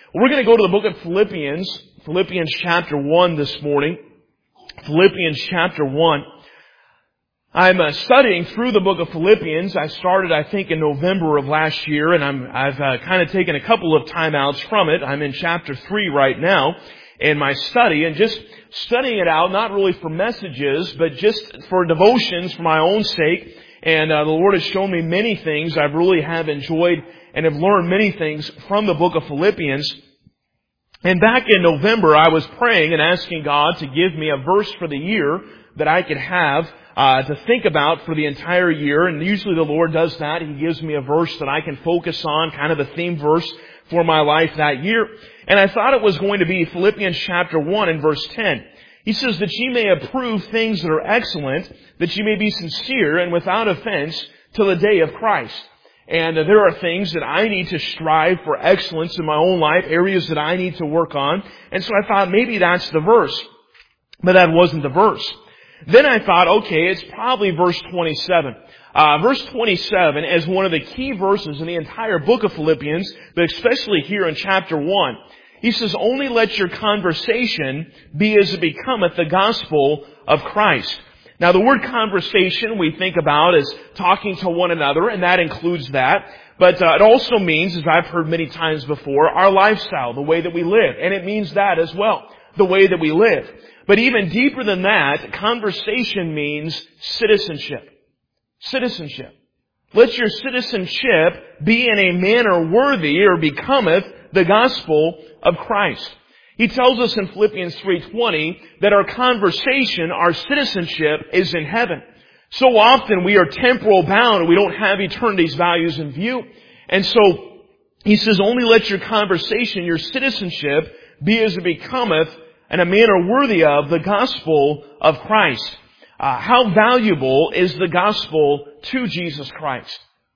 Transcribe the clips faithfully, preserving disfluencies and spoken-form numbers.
We're going to go to the book of Philippians, Philippians chapter one this morning. Philippians chapter one. I'm uh, studying through the book of Philippians. I started, I think, in November of last year, and I'm, I've uh, kind of taken a couple of timeouts from it. I'm in chapter three right now in my study, and just studying it out, not really for messages, but just for devotions for my own sake. And uh, the Lord has shown me many things. I really have enjoyed and have learned many things from the book of Philippians. And back in November, I was praying and asking God to give me a verse for the year that I could have uh, to think about for the entire year. And usually the Lord does that. He gives me a verse that I can focus on, kind of a theme verse for my life that year. And I thought it was going to be Philippians chapter one and verse ten. He says that ye may approve things that are excellent, that ye may be sincere and without offense till the day of Christ. And uh, there are things that I need to strive for excellence in my own life, areas that I need to work on. And so I thought maybe that's the verse. But that wasn't the verse. Then I thought, okay, it's probably verse twenty-seven. Uh, verse twenty-seven is one of the key verses in the entire book of Philippians, but especially here in chapter one. He says, only let your conversation be as it becometh the gospel of Christ. Now, the word conversation we think about as talking to one another, and that includes that. But uh, it also means, as I've heard many times before, our lifestyle, the way that we live. And it means that as well, the way that we live. But even deeper than that, conversation means citizenship. Citizenship. Let your citizenship be in a manner worthy or becometh the gospel of Christ. He tells us in Philippians three twenty that our conversation, our citizenship is in heaven. So often we are temporal bound and we don't have eternity's values in view. And so he says, only let your conversation, your citizenship, be as it becometh in a manner worthy of the gospel of Christ. Uh, how valuable is the gospel to Jesus Christ?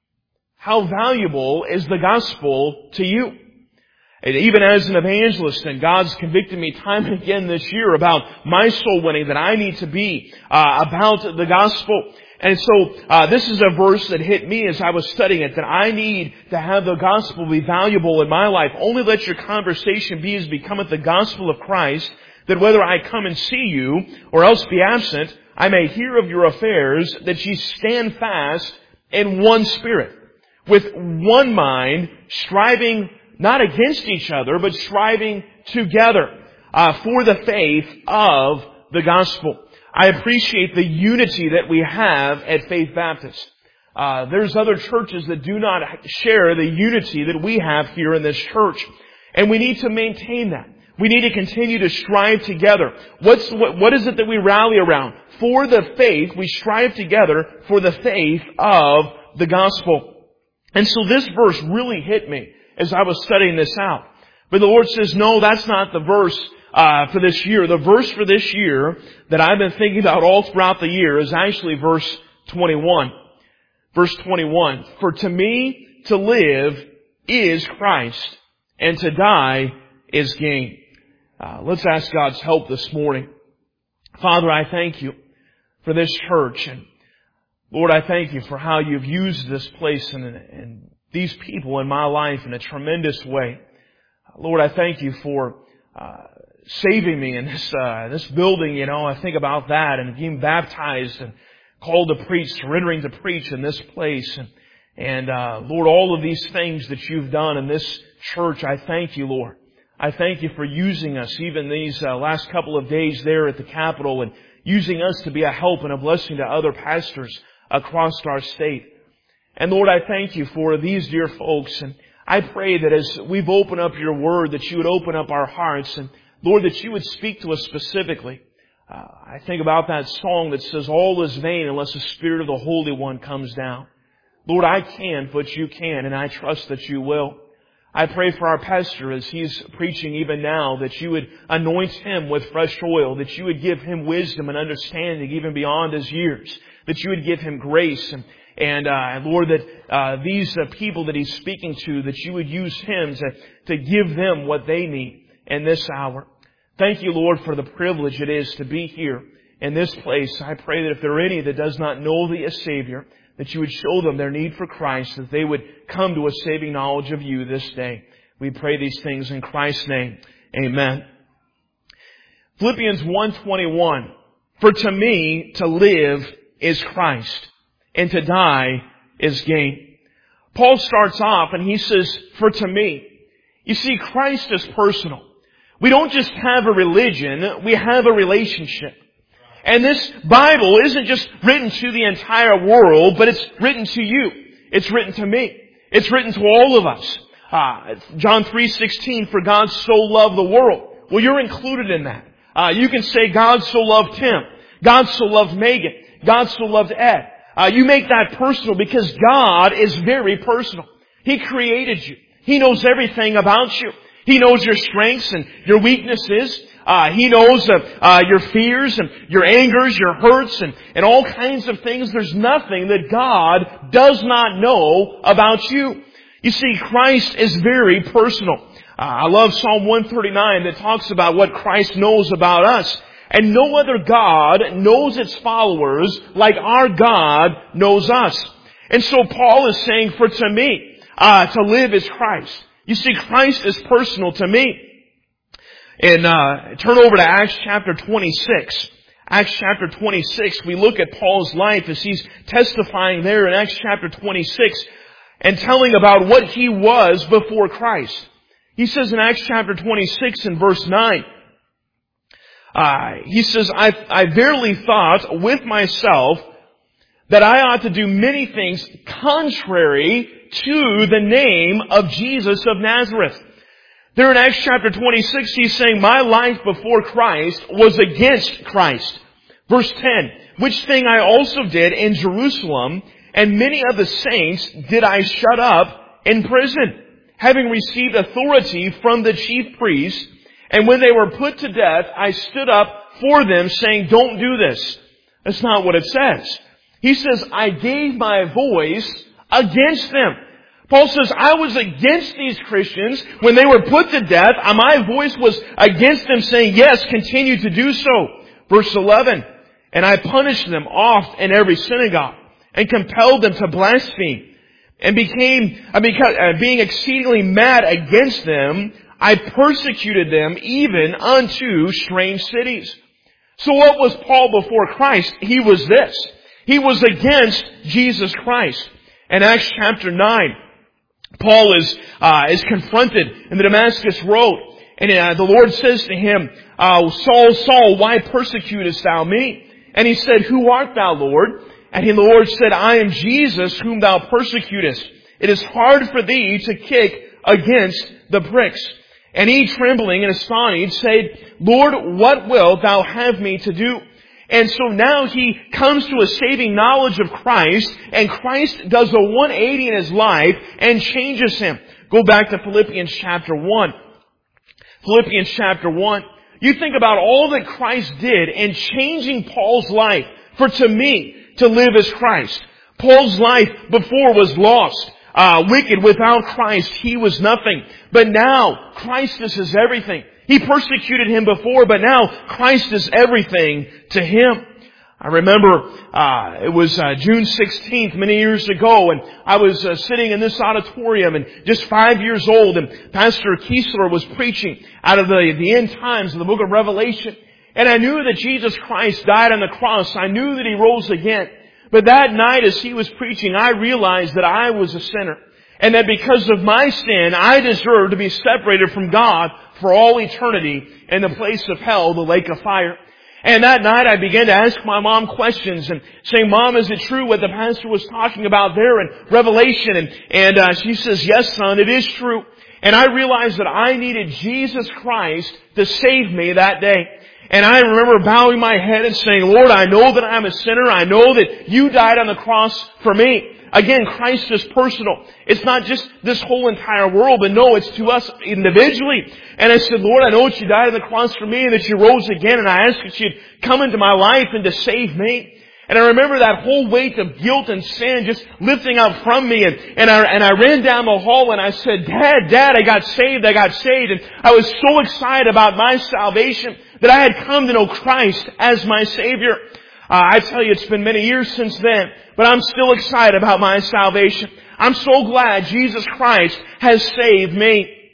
How valuable is the gospel to you? And even as an evangelist, and God's convicted me time and again this year about my soul winning, that I need to be uh, about the gospel. And so uh, this is a verse that hit me as I was studying it, that I need to have the gospel be valuable in my life. Only let your conversation be as becometh the gospel of Christ, that whether I come and see you or else be absent, I may hear of your affairs, that ye stand fast in one spirit, with one mind, striving not against each other, but striving together uh, for the faith of the gospel. I appreciate the unity that we have at Faith Baptist. Uh, there's other churches that do not share the unity that we have here in this church. And we need to maintain that. We need to continue to strive together. What's, what, what is it that we rally around? For the faith, we strive together for the faith of the gospel. And so this verse really hit me as I was studying this out. But the Lord says, no, that's not the verse uh, for this year. The verse for this year that I've been thinking about all throughout the year is actually verse twenty-one. Verse twenty-one. For to me to live is Christ, and to die is gain. Uh, let's ask God's help this morning. Father, I thank you for this church. And Lord, I thank you for how you've used this place and, and these people in my life in a tremendous way. Lord, I thank you for uh, saving me in this uh, this building. You know, I think about that and being baptized and called to preach, surrendering to preach in this place. And, and uh, Lord, all of these things that you've done in this church, I thank you, Lord. I thank you for using us even these uh, last couple of days there at the Capitol and using us to be a help and a blessing to other pastors across our state. And Lord, I thank you for these dear folks. And I pray that as we've opened up your word, that you would open up our hearts. And Lord, that you would speak to us specifically. Uh, I think about that song that says, all is vain unless the Spirit of the Holy One comes down. Lord, I can't, but you can, and I trust that you will. I pray for our pastor as he's preaching even now, that you would anoint him with fresh oil, that you would give him wisdom and understanding even beyond his years, that you would give him grace. And And, uh, Lord, that, uh, these uh, people that he's speaking to, that you would use him to, to give them what they need in this hour. Thank you, Lord, for the privilege it is to be here in this place. I pray that if there are any that does not know thee as Savior, that you would show them their need for Christ, that they would come to a saving knowledge of you this day. We pray these things in Christ's name. Amen. Philippians one twenty-one. For to me, to live is Christ, and to die is gain. Paul starts off and he says, for to me. You see, Christ is personal. We don't just have a religion, we have a relationship. And this Bible isn't just written to the entire world, but it's written to you. It's written to me. It's written to all of us. Uh, John three sixteen, for God so loved the world. Well, you're included in that. Uh, you can say God so loved Tim. God so loved Megan. God so loved Ed. Uh, you make that personal because God is very personal. He created you. He knows everything about you. He knows your strengths and your weaknesses. Uh, He knows uh, uh, your fears and your angers, your hurts, and, and all kinds of things. There's nothing that God does not know about you. You see, Christ is very personal. Uh, I love Psalm one thirty-nine that talks about what Christ knows about us. And no other God knows its followers like our God knows us. And so Paul is saying, for to me, uh, to live is Christ. You see, Christ is personal to me. And uh, turn over to Acts chapter twenty-six. Acts chapter twenty-six, we look at Paul's life as he's testifying there in Acts chapter twenty-six and telling about what he was before Christ. He says in Acts chapter twenty-six and verse nine, uh, he says, I, I verily thought with myself that I ought to do many things contrary to the name of Jesus of Nazareth. There in Acts chapter twenty-six, he's saying, my life before Christ was against Christ. Verse ten, which thing I also did in Jerusalem, and many of the saints did I shut up in prison, having received authority from the chief priests. And when they were put to death, I stood up for them, saying, don't do this. That's not what it says. He says, I gave my voice against them. Paul says, I was against these Christians when they were put to death. My voice was against them, saying, yes, continue to do so. Verse eleven, and I punished them oft in every synagogue, and compelled them to blaspheme, and became, uh, because, uh, being exceedingly mad against them, I persecuted them even unto strange cities. So what was Paul before Christ? He was this. He was against Jesus Christ. In Acts chapter nine, Paul is uh, is confronted in the Damascus Road. And uh, the Lord says to him, uh, Saul, Saul, why persecutest thou me? And he said, who art thou, Lord? And he, the Lord said, I am Jesus whom thou persecutest. It is hard for thee to kick against the pricks. And he, trembling and astonished, said, Lord, what wilt thou have me to do? And so now he comes to a saving knowledge of Christ, and Christ does a one eighty in his life and changes him. Go back to Philippians chapter one. Philippians chapter one. You think about all that Christ did in changing Paul's life. For to me, to live is Christ. Paul's life before was lost. Uh, wicked without Christ, he was nothing. But now, Christ is his everything. He persecuted him before, but now Christ is everything to him. I remember uh, it was uh, June sixteenth many years ago, and I was uh, sitting in this auditorium, and just five years old, and Pastor Kiesler was preaching out of the, the end times of the book of Revelation. And I knew that Jesus Christ died on the cross. I knew that He rose again. But that night as he was preaching, I realized that I was a sinner. And that because of my sin, I deserved to be separated from God for all eternity in the place of hell, the lake of fire. And that night I began to ask my mom questions and saying, Mom, is it true what the pastor was talking about there in Revelation? And, and uh, she says, yes, son, it is true. And I realized that I needed Jesus Christ to save me that day. And I remember bowing my head and saying, Lord, I know that I'm a sinner. I know that You died on the cross for me. Again, Christ is personal. It's not just this whole entire world, but no, it's to us individually. And I said, Lord, I know that You died on the cross for me and that You rose again. And I asked that You'd come into my life and to save me. And I remember that whole weight of guilt and sin just lifting out from me. And, and, I, and I ran down the hall and I said, Dad, Dad, I got saved, I got saved. And I was so excited about my salvation that I had come to know Christ as my Savior. Uh, I tell you, it's been many years since then, but I'm still excited about my salvation. I'm so glad Jesus Christ has saved me.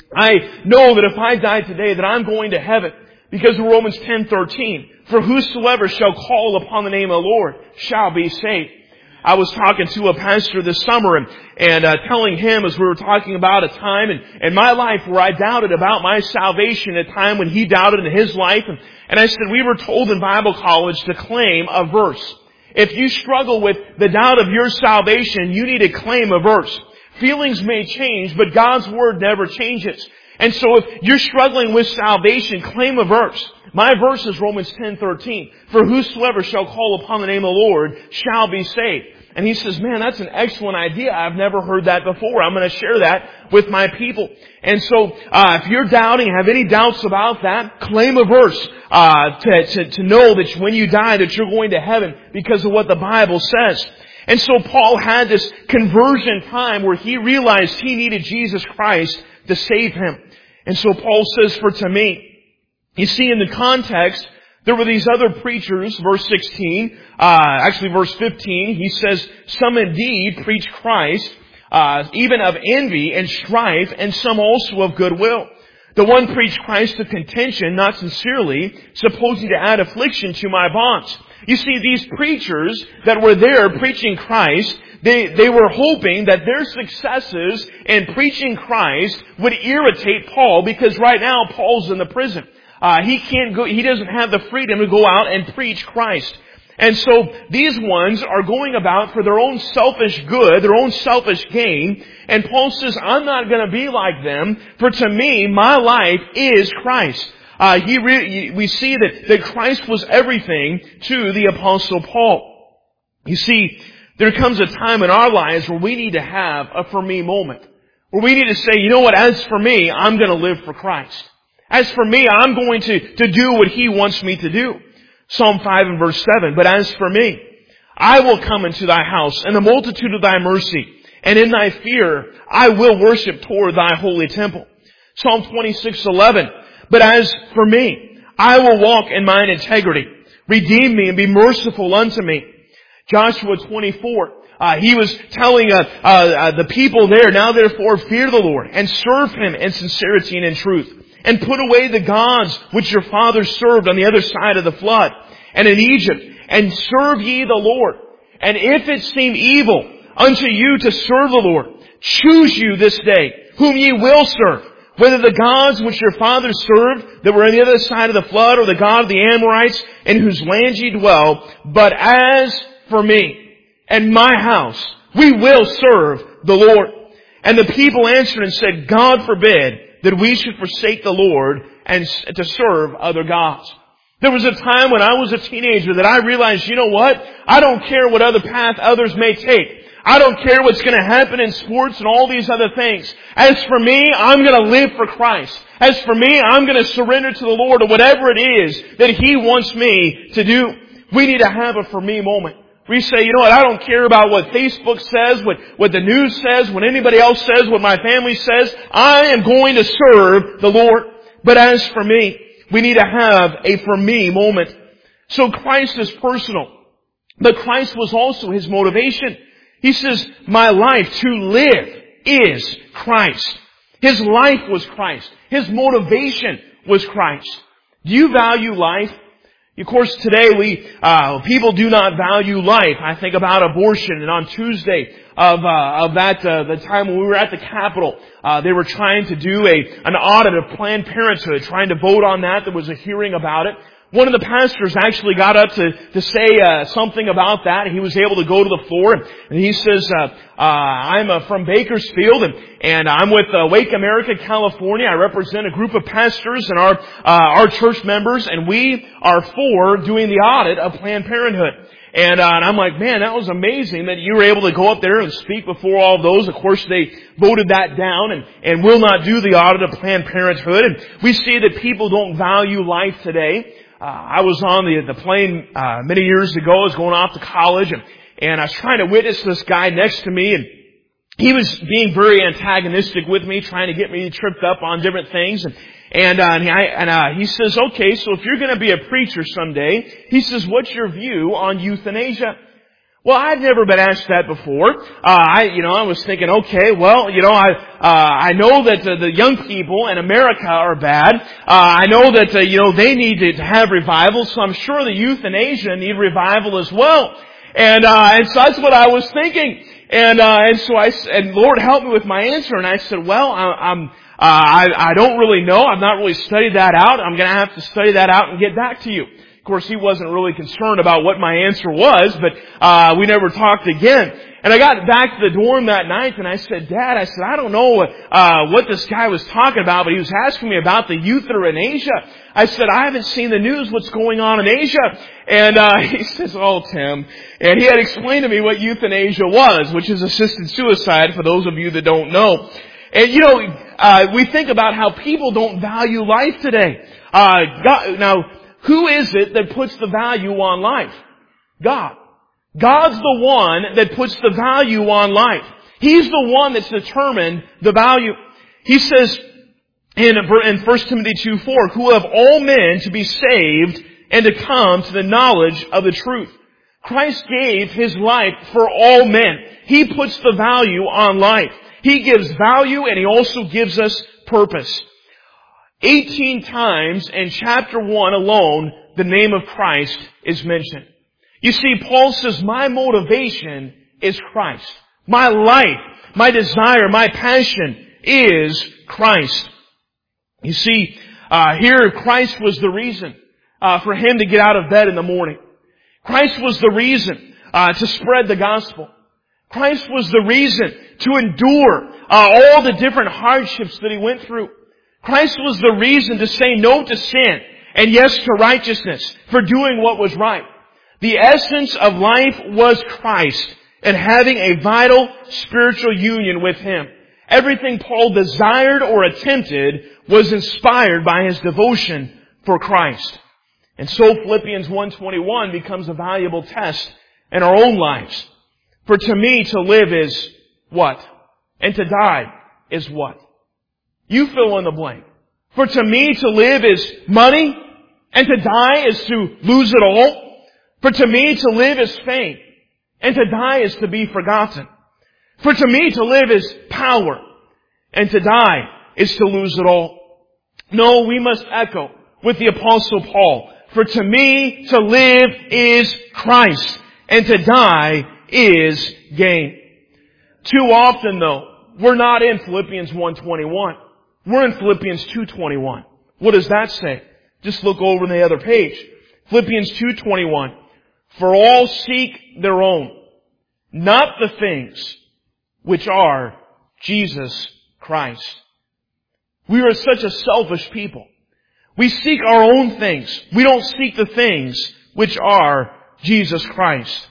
I know that if I die today that I'm going to heaven because of Romans ten thirteen. For whosoever shall call upon the name of the Lord shall be saved. I was talking to a pastor this summer and, and uh, telling him as we were talking about a time in, in my life where I doubted about my salvation, a time when he doubted in his life. And, and I said, we were told in Bible college to claim a verse. If you struggle with the doubt of your salvation, you need to claim a verse. Feelings may change, but God's Word never changes. And so if you're struggling with salvation, claim a verse. My verse is Romans ten thirteen. For whosoever shall call upon the name of the Lord shall be saved. And he says, man, that's an excellent idea. I've never heard that before. I'm going to share that with my people. And so, uh, if you're doubting, have any doubts about that, claim a verse, uh, to, to, to know that when you die that you're going to heaven because of what the Bible says. And so Paul had this conversion time where he realized he needed Jesus Christ to save him. And so Paul says, for to me, you see in the context, there were these other preachers, verse sixteen, uh, actually verse fifteen, he says, some indeed preach Christ, uh, even of envy and strife, and some also of goodwill. The one preached Christ of contention, not sincerely, supposing to add affliction to my bonds. You see, these preachers that were there preaching Christ, they, they were hoping that their successes in preaching Christ would irritate Paul, because right now Paul's in the prison. Uh, he can't go, he doesn't have the freedom to go out and preach Christ. And so these ones are going about for their own selfish good, their own selfish gain. And Paul says, I'm not going to be like them, for to me, my life is Christ. Uh, he re- we see that, that Christ was everything to the Apostle Paul. You see, there comes a time in our lives where we need to have a for me moment. Where we need to say, you know what, as for me, I'm going to live for Christ. As for me, I'm going to, to do what He wants me to do. Psalm five and verse seven. But as for me, I will come into thy house in the multitude of thy mercy, and in thy fear I will worship toward thy holy temple. Psalm twenty-six eleven. But as for me, I will walk in mine integrity. Redeem me and be merciful unto me. Joshua twenty-four. Uh, he was telling uh, uh, uh, the people there, now therefore fear the Lord and serve Him in sincerity and in truth. And put away the gods which your fathers served on the other side of the flood and in Egypt, and serve ye the Lord. And if it seem evil unto you to serve the Lord, choose you this day whom ye will serve, whether the gods which your fathers served that were on the other side of the flood, or the God of the Amorites in whose land ye dwell. But as for me and my house, we will serve the Lord. And the people answered and said, God forbid that we should forsake the Lord and to serve other gods. There was a time when I was a teenager that I realized, you know what? I don't care what other path others may take. I don't care what's going to happen in sports and all these other things. As for me, I'm going to live for Christ. As for me, I'm going to surrender to the Lord, or whatever it is that He wants me to do. We need to have a for me moment. We say, you know what, I don't care about what Facebook says, what, what the news says, what anybody else says, what my family says. I am going to serve the Lord. But as for me, we need to have a for me moment. So Christ is personal. But Christ was also His motivation. He says, my life to live is Christ. His life was Christ. His motivation was Christ. Do you value life? Of course, today we, uh, people do not value life. I think about abortion, and on Tuesday of, uh, of that, uh, the time when we were at the Capitol, uh, they were trying to do a, an audit of Planned Parenthood, trying to vote on that. There was a hearing about it. One of the pastors actually got up to, to say, uh, something about that. He was able to go to the floor, and, and he says, uh, uh, I'm uh, from Bakersfield, and, and I'm with uh, Wake America, California. I represent a group of pastors and our, uh, our church members, and we are for doing the audit of Planned Parenthood. And, uh, and I'm like, man, that was amazing that you were able to go up there and speak before all of those. Of course, they voted that down and, and will not do the audit of Planned Parenthood. And we see that people don't value life today. Uh, I was on the, the plane, uh, many years ago. I was going off to college, and, and I was trying to witness this guy next to me, and he was being very antagonistic with me, trying to get me tripped up on different things. And, and, uh, and, he, and uh, he says, okay, so if you're going to be a preacher someday, he says, what's your view on euthanasia? Well, I'd never been asked that before. Uh, I, you know, I was thinking, okay, well, you know, I, uh, I know that uh, the young people in America are bad. Uh, I know that, uh, you know, they need to have revival, so I'm sure the youth in Asia need revival as well. And, uh, and so that's what I was thinking. And, uh, and so I, and Lord help me with my answer. And I said, well, I, I'm, uh, I, I don't really know. I've not really studied that out. I'm going to have to study that out and get back to you. Of course, he wasn't really concerned about what my answer was, but uh we never talked again. And I got back to the dorm that night and I said, Dad, I said, I don't know uh what this guy was talking about, but he was asking me about the youth that are in Asia. I said, I haven't seen the news, what's going on in Asia? And uh he says, oh, Tim. And he had explained to me what youth in Asia was, which is assisted suicide, for those of you that don't know. And you know, uh we think about how people don't value life today. Uh God, now, who is it that puts the value on life? God. God's the one that puts the value on life. He's the one that's determined the value. He says in, in First Timothy two four, who have all men to be saved and to come to the knowledge of the truth. Christ gave His life for all men. He puts the value on life. He gives value and He also gives us purpose. eighteen times in chapter one alone, the name of Christ is mentioned. You see, Paul says, my motivation is Christ. My life, my desire, my passion is Christ. You see, uh, here Christ was the reason uh, for him to get out of bed in the morning. Christ was the reason uh, to spread the gospel. Christ was the reason to endure uh, all the different hardships that he went through. Christ was the reason to say no to sin and yes to righteousness, for doing what was right. The essence of life was Christ and having a vital spiritual union with Him. Everything Paul desired or attempted was inspired by his devotion for Christ. And so Philippians one twenty-one becomes a valuable test in our own lives. For to me to live is what? And to die is what? You fill in the blank. For to me to live is money, and to die is to lose it all. For to me to live is fame, and to die is to be forgotten. For to me to live is power, and to die is to lose it all. No, we must echo with the Apostle Paul. For to me to live is Christ, and to die is gain. Too often though, we're not in Philippians one twenty-one. We're in Philippians two twenty-one. What does that say? Just look over on the other page. Philippians two twenty-one. For all seek their own, not the things which are Jesus Christ. We are such a selfish people. We seek our own things. We don't seek the things which are Jesus Christ.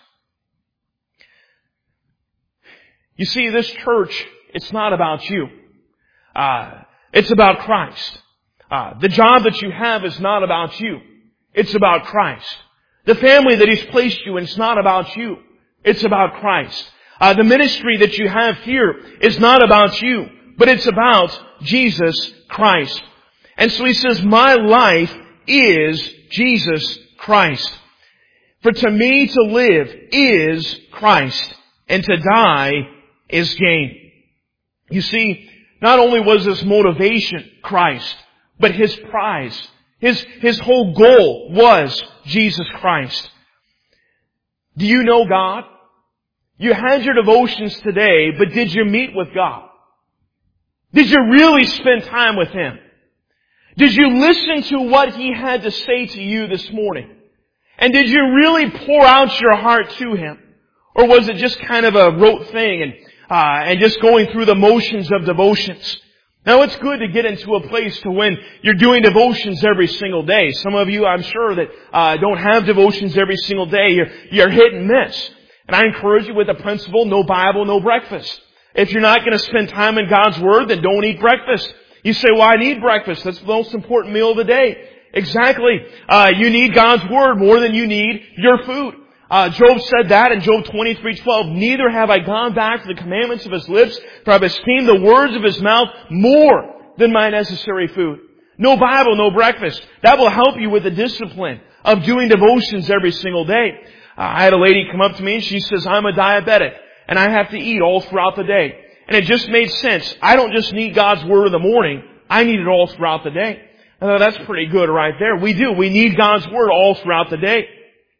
You see, this church, it's not about you. Uh, it's about Christ. Uh, the job that you have is not about you. It's about Christ. The family that He's placed you in is not about you. It's about Christ. Uh, the ministry that you have here is not about you, but it's about Jesus Christ. And so he says, my life is Jesus Christ. For to me to live is Christ, and to die is gain. You see, not only was this motivation Christ, but His prize, His, His whole goal was Jesus Christ. Do you know God? You had your devotions today, but did you meet with God? Did you really spend time with Him? Did you listen to what He had to say to you this morning? And did you really pour out your heart to Him? Or was it just kind of a rote thing and, uh, and just going through the motions of devotions? Now it's good to get into a place to when you're doing devotions every single day. Some of you, I'm sure, that uh, don't have devotions every single day. You're, you're hit and miss. And I encourage you with the principle, no Bible, no breakfast. If you're not going to spend time in God's Word, then don't eat breakfast. You say, well, I need breakfast. That's the most important meal of the day. Exactly. Uh, you need God's Word more than you need your food. Uh, Job said that in Job twenty-three twelve. Neither have I gone back to the commandments of His lips, for I have esteemed the words of His mouth more than my necessary food. No Bible, no breakfast. That will help you with the discipline of doing devotions every single day. I had a lady come up to me and she says, I'm a diabetic and I have to eat all throughout the day. And it just made sense. I don't just need God's Word in the morning. I need it all throughout the day. I thought that's pretty good right there. We do. We need God's Word all throughout the day.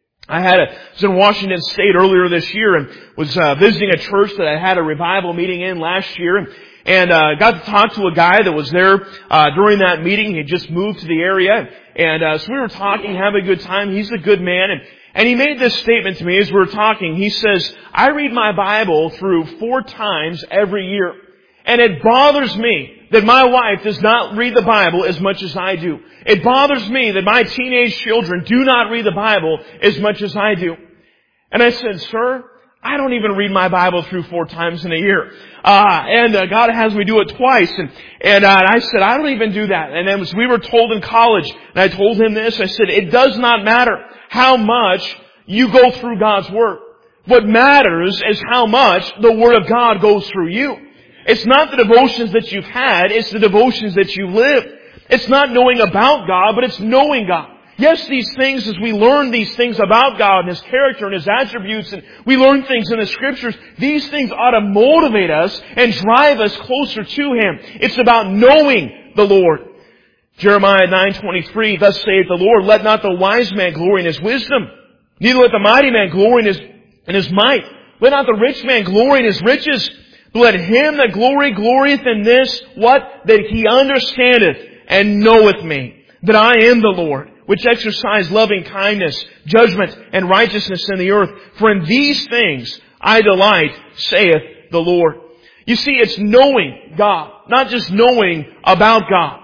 I had a, I was in Washington State earlier this year and was uh, visiting a church that I had a revival meeting in last year. And, and uh, got to talk to a guy that was there uh, during that meeting. He had just moved to the area. And uh, so we were talking, having a good time. He's a good man. And And he made this statement to me as we were talking. He says, I read my Bible through four times every year. And it bothers me that my wife does not read the Bible as much as I do. It bothers me that my teenage children do not read the Bible as much as I do. And I said, sir, I don't even read my Bible through four times in a year. Uh, and uh, God has me do it twice. And, and, uh, and I said, I don't even do that. And then as we were told in college, and I told him this, I said, it does not matter how much you go through God's Word. What matters is how much the Word of God goes through you. It's not the devotions that you've had, it's the devotions that you live. It's not knowing about God, but it's knowing God. Yes, these things, as we learn these things about God and His character and His attributes, and we learn things in the Scriptures, these things ought to motivate us and drive us closer to Him. It's about knowing the Lord. Jeremiah nine twenty-three, thus saith the Lord, let not the wise man glory in his wisdom, neither let the mighty man glory in his, in his might. Let not the rich man glory in his riches, but let him that glory glorieth in this, what? That he understandeth and knoweth me, that I am the Lord, which exercise loving kindness, judgment, and righteousness in the earth. For in these things I delight, saith the Lord. You see, it's knowing God, not just knowing about God.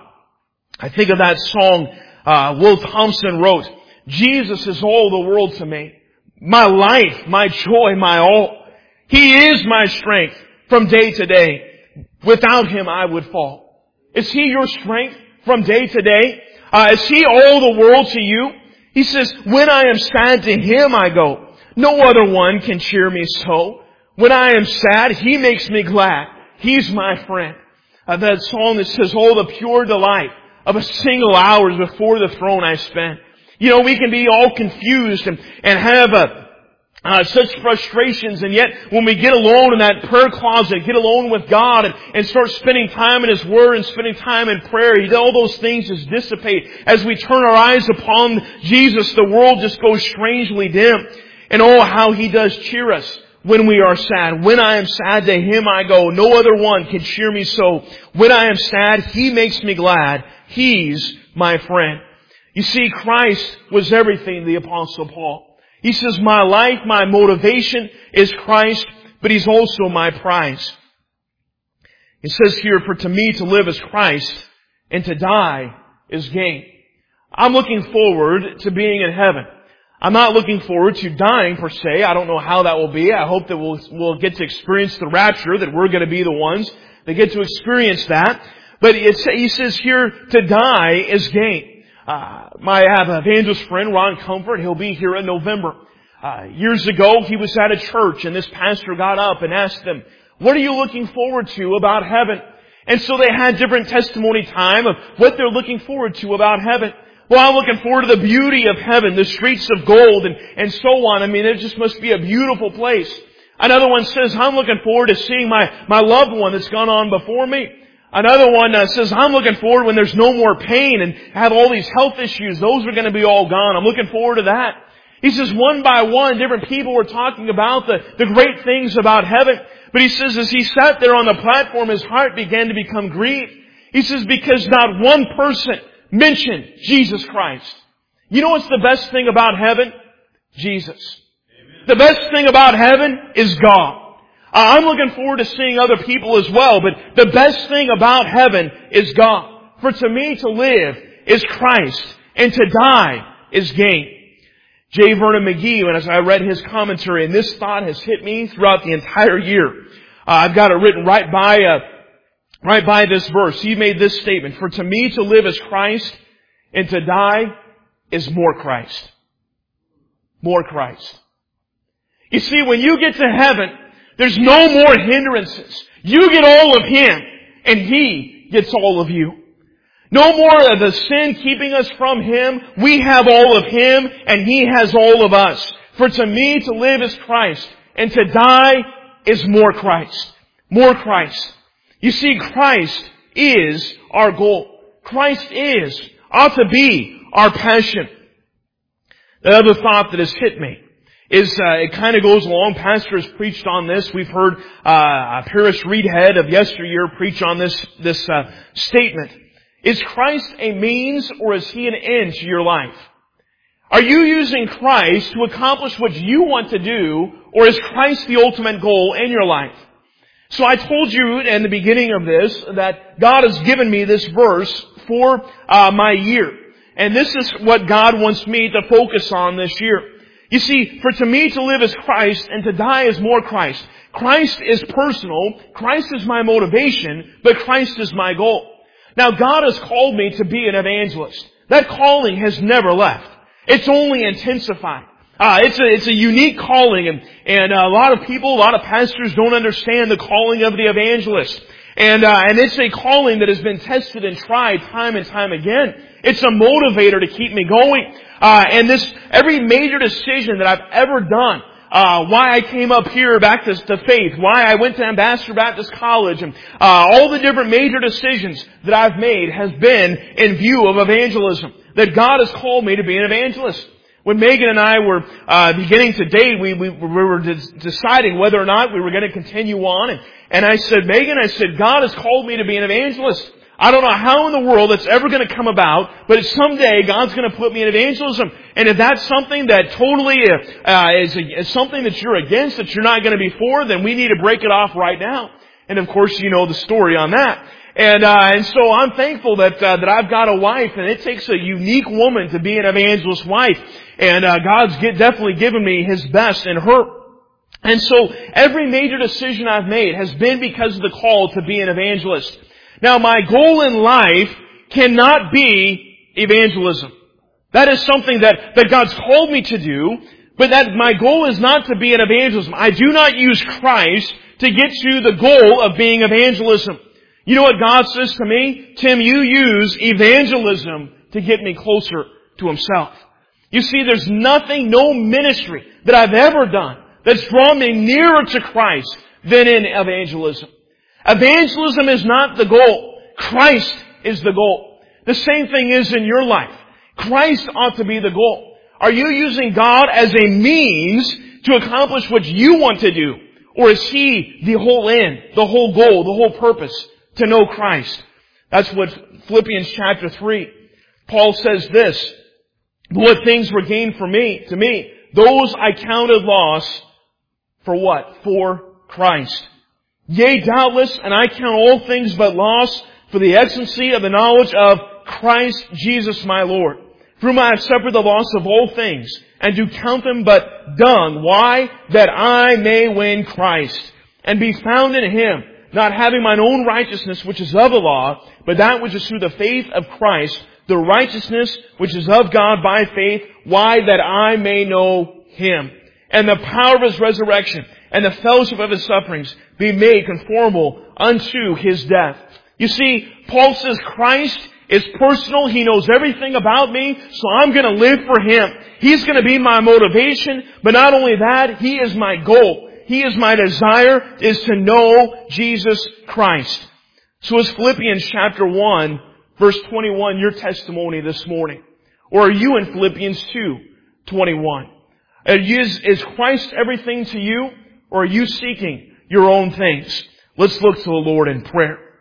I think of that song uh, Will Thompson wrote, Jesus is all the world to me, my life, my joy, my all. He is my strength from day to day. Without Him I would fall. Is He your strength from day to day? Uh, is He all the world to you? He says, when I am sad, to Him I go. No other one can cheer me so. When I am sad, He makes me glad. He's my friend. Uh, that song that says, oh, the pure delight of a single hours before the throne I spent. You know, we can be all confused and, and have a, uh, such frustrations, and yet when we get alone in that prayer closet, get alone with God and, and start spending time in His Word and spending time in prayer, all those things just dissipate. As we turn our eyes upon Jesus, the world just goes strangely dim. And oh, how He does cheer us when we are sad. When I am sad, to Him I go. No other one can cheer me so. When I am sad, He makes me glad. He's my friend. You see, Christ was everything, the Apostle Paul. He says, my life, my motivation is Christ, but He's also my prize. He says here, for to me to live is Christ, and to die is gain. I'm looking forward to being in heaven. I'm not looking forward to dying per se. I don't know how that will be. I hope that we'll, we'll get to experience the rapture, that we're going to be the ones that get to experience that. But it's, he says here, to die is gain. Uh, my, I have an evangelist friend, Ron Comfort. He'll be here in November. Uh, years ago, he was at a church, and this pastor got up and asked them, what are you looking forward to about heaven? And so they had different testimony time of what they're looking forward to about heaven. Well, I'm looking forward to the beauty of heaven, the streets of gold, and, and so on. I mean, it just must be a beautiful place. Another one says, I'm looking forward to seeing my, my loved one that's gone on before me. Another one uh, says, I'm looking forward when there's no more pain and have all these health issues. Those are going to be all gone. I'm looking forward to that. He says, one by one, different people were talking about the, the great things about heaven. But he says, as he sat there on the platform, his heart began to become grieved. He says, because not one person mentioned Jesus Christ. You know what's the best thing about heaven? Jesus. Amen. The best thing about heaven is God. Uh, I'm looking forward to seeing other people as well, but the best thing about heaven is God. For to me to live is Christ, and to die is gain. J. Vernon McGee, and as I read his commentary, and this thought has hit me throughout the entire year. Uh, I've got it written right by, uh, right by this verse. He made this statement, for to me to live is Christ, and to die is more Christ. More Christ. You see, when you get to heaven, there's no more hindrances. You get all of Him, and He gets all of you. No more of the sin keeping us from Him. We have all of Him, and He has all of us. For to me to live is Christ, and to die is more Christ. More Christ. You see, Christ is our goal. Christ is, ought to be, our passion. The other thought that has hit me is, uh, it kind of goes along. Pastor has preached on this. We've heard, uh, Paris Reedhead of yesteryear preach on this, this, uh, statement. Is Christ a means or is He an end to your life? Are you using Christ to accomplish what you want to do, or is Christ the ultimate goal in your life? So I told you in the beginning of this that God has given me this verse for uh, my year. And this is what God wants me to focus on this year. You see, for to me to live is Christ and to die is more Christ. Christ is personal. Christ is my motivation, but Christ is my goal. Now God has called me to be an evangelist. That calling has never left. It's only intensified. Uh, it's a, it's a unique calling, and, and a lot of people, a lot of pastors don't understand the calling of the evangelist. And, uh, and it's a calling that has been tested and tried time and time again. It's a motivator to keep me going. Uh, and this, every major decision that I've ever done, uh, why I came up here back to, to faith, why I went to Ambassador Baptist College, and, uh, all the different major decisions that I've made has been in view of evangelism. That God has called me to be an evangelist. When Megan and I were uh beginning to date, we, we, we were de- deciding whether or not we were going to continue on. And, and I said, Megan, I said, God has called me to be an evangelist. I don't know how in the world it's ever going to come about, but someday God's going to put me in evangelism. And if that's something that totally uh, is, a, is something that you're against, that you're not going to be for, then we need to break it off right now. And of course, you know the story on that. And, uh, and so I'm thankful that, uh, that I've got a wife, and it takes a unique woman to be an evangelist wife. And, uh, God's get, definitely given me His best in her. And so every major decision I've made has been because of the call to be an evangelist. Now my goal in life cannot be evangelism. That is something that, that God's called me to do, but that my goal is not to be an evangelism. I do not use Christ to get to the goal of being evangelism. You know what God says to me? Tim, you use evangelism to get me closer to Himself. You see, there's nothing, no ministry that I've ever done that's drawn me nearer to Christ than in evangelism. Evangelism is not the goal. Christ is the goal. The same thing is in your life. Christ ought to be the goal. Are you using God as a means to accomplish what you want to do? Or is He the whole end, the whole goal, the whole purpose? To know Christ. That's what Philippians chapter three. Paul says this. What things were gained for me, to me, those I counted loss for what? For Christ. Yea, doubtless, and I count all things but loss for the excellency of the knowledge of Christ Jesus my Lord. For whom I have suffered the loss of all things, and do count them but dung. Why? That I may win Christ, and be found in Him, not having mine own righteousness which is of the law, but that which is through the faith of Christ, the righteousness which is of God by faith. Why? That I may know Him, and the power of His resurrection, and the fellowship of His sufferings, be made conformable unto His death. You see, Paul says Christ is personal. He knows everything about me, so I'm going to live for Him. He's going to be my motivation, but not only that, He is my goal. He is my desire, is to know Jesus Christ. So is Philippians chapter one, verse twenty-one, your testimony this morning? Or are you in Philippians two, twenty-one? Is, is Christ everything to you? Or are you seeking your own things? Let's look to the Lord in prayer.